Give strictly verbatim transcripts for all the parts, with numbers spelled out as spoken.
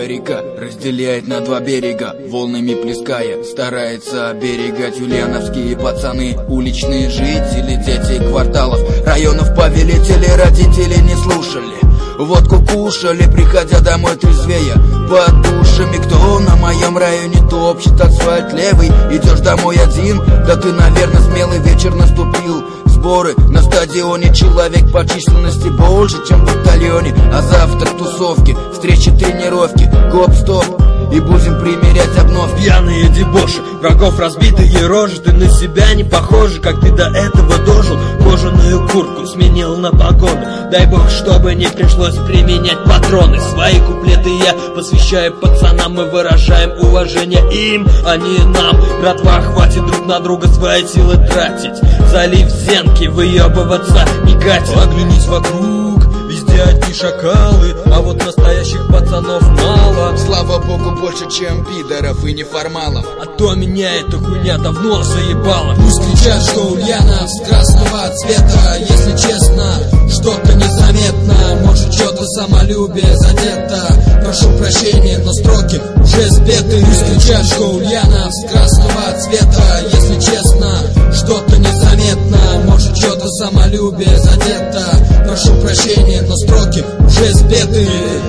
Великая река разделяет на два берега, волнами плеская, старается оберегать ульяновские пацаны. Уличные жители, дети кварталов, районов повелители, родители не слушали. Водку кушали, приходя домой трезвея под душами. Кто на моем районе топчет асфальт левый? Идешь домой один? Да ты, наверное, смелый, вечер наступил. Сборы на стадионе, человек по численности больше, чем в батальоне. А завтра тусовки, встречи, тренировки, гоп-стоп, и будем примерять обновки. Пьяные дебоши, врагов разбитые рожи. Ты на себя не похожи, как ты до этого дожил. Кожаную куртку сменил на погоны. Дай бог, чтобы не пришлось применять патроны. Свои куплеты я посвящаю пацанам. Мы выражаем уважение им, а не нам. Братва, хватит друг на друга свои силы тратить. Залив зенки, выебываться не катит. Оглянись вокруг, везде одни шакалы, а вот настоящих пацанов мало. Слава богу, больше, чем пидоров и неформалов. А то меня эта хуйня давно заебала. Пусть кричат, что Ульяновск красного цвета. Если честно, что-то незаметно. Может, что-то самолюбие задето. Прошу прощения, но строки уже спеты. Пусть кричат, что Ульяновск красного цвета. Если честно, что-то незаметно. Может, что-то самолюбие задето. Прошу прощения, но строки уже спеты.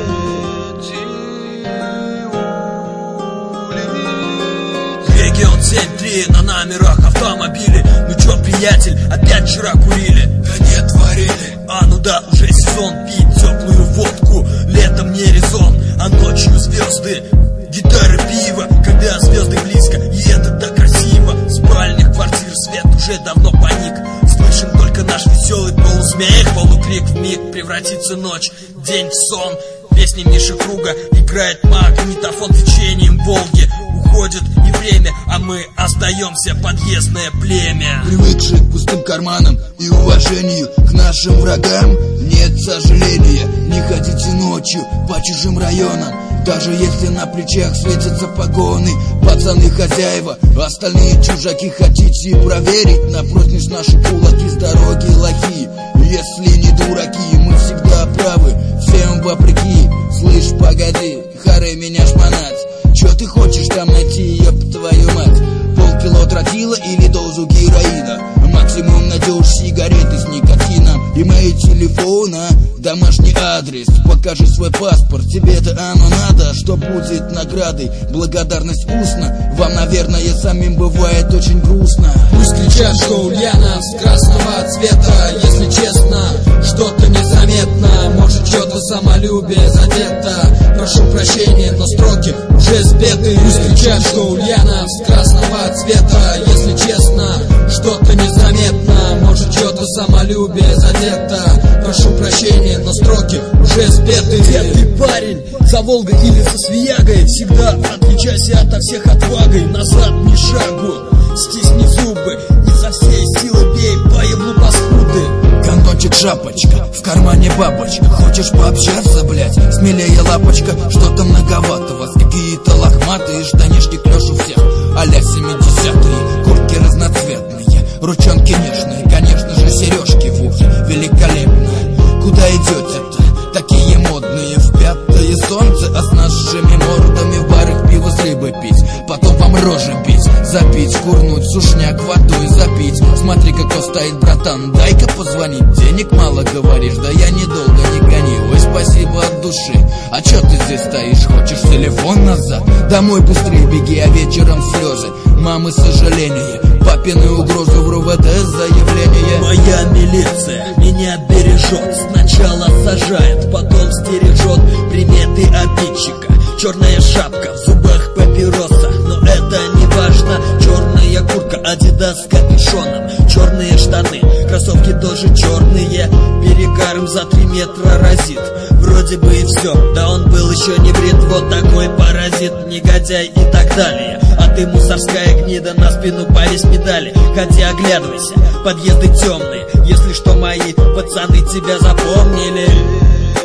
Регион семь три на номерах автомобилей. Ну чё, приятель, опять вчера курили? Да нет, творили. А ну да, уже сезон пить теплую водку. Летом не резон, а ночью звезды, гитары, пиво. Когда звезды близко, и это так красиво. В спальнях квартир свет уже давно паник. Слышим только наш веселый полусмех. Полукрик вмиг превратится ночь, день в сон. Песни Миши Круга играет магнитофон течением Волги. Уходит и время, а мы остаемся подъездное племя. Привыкшие к пустым карманам и уважению к нашим врагам нет сожаления. Не ходите ночью по чужим районам, даже если на плечах светятся погоны. Пацаны хозяева, остальные чужаки. Хотите проверить на прочность наши кулаки с дороги лохи? Если не дураки, мы всегда правы, всем вопреки. Слышь, погоди, харе меня шмонать. Чё ты хочешь там найти, ёб твою мать? Полкило тротила или дозу героина? Максимум найдешь сигареты с никотином. Имей телефона, домашний адрес, покажи свой паспорт. Тебе-то оно надо, что будет наградой? Благодарность устно, вам, наверное, самим бывает очень грустно. Пусть кричат, что Ульяновск красного цвета. Если честно, что-то незаметно. Может, что-то самолюбие задето. Прошу прощения, но строки уже спеты. Пусть кричат, что Ульяновск красного цвета. Если честно, что-то незаметно. Может, что-то самолюбие задето. Прошу прощения, но строки уже спеты. Где ты, парень, за Волгой или со Свиягой? Всегда отличайся ото всех отвагой. Назад ни шагу, стисни зубы, не со всей силы бей по еблу паскуды. Кондончик, шапочка, в кармане бабочка. Хочешь пообщаться, блять? Смелее, лапочка. Что-то многовато вас, какие-то лохматые штанишки клёш у всех а-ля семидесятые. Куртки разноцветные, ручонки нежные, конечно же сережки в ухе великолепные. Куда идете-то? Такие модные, в пятое солнце, а с нашими мордами в барах пиво с рыбой пить. Потом вам рожи бить, запить, курнуть, сушняк водой запить. Смотри, как стоит, братан, дай-ка позвонить. Денег мало, говоришь, да я недолго, не гони. Ой, спасибо от души. А чё ты здесь стоишь, хочешь телефон назад? Домой быстрее беги, а вечером слезы мамы сожаления, папины угрозы в РУВД заявление. Моя милиция меня бережет, сначала сажает, потом стережет. Приметы обидчика, черная шапка, в зубах папироса. Но это не важно, черная куртка, адидас с капюшоном, черные штаны, кроссовки тоже черные. Перегаром за три метра разит, вроде бы и все, да он был еще не брит. Вот такой паразит, негодяй и так далее. А ты, мусорская гнида, на спину повесь медали. Ходи, оглядывайся, подъезды темные. Если что, мои пацаны тебя запомнили.